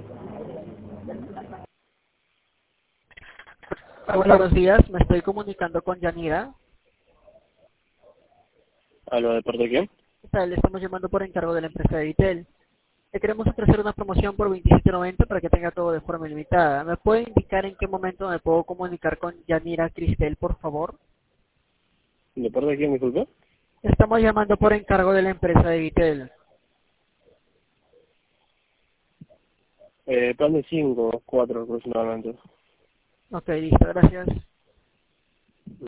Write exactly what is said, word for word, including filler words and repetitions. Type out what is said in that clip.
Hola, buenos días, me estoy comunicando con Yanira. ¿Aló de parte de quién? ¿Qué tal? Le estamos llamando por encargo de la empresa de Vitel. Le queremos ofrecer una promoción por veintisiete noventa para que tenga todo de forma ilimitada. ¿Me puede indicar en qué momento me puedo comunicar con Yanira Cristel, por favor? ¿De parte de quién, disculpe? Estamos llamando por encargo de la empresa de Vitel. Eh, plan de cinco, cuatro aproximadamente. Ok, listo, gracias.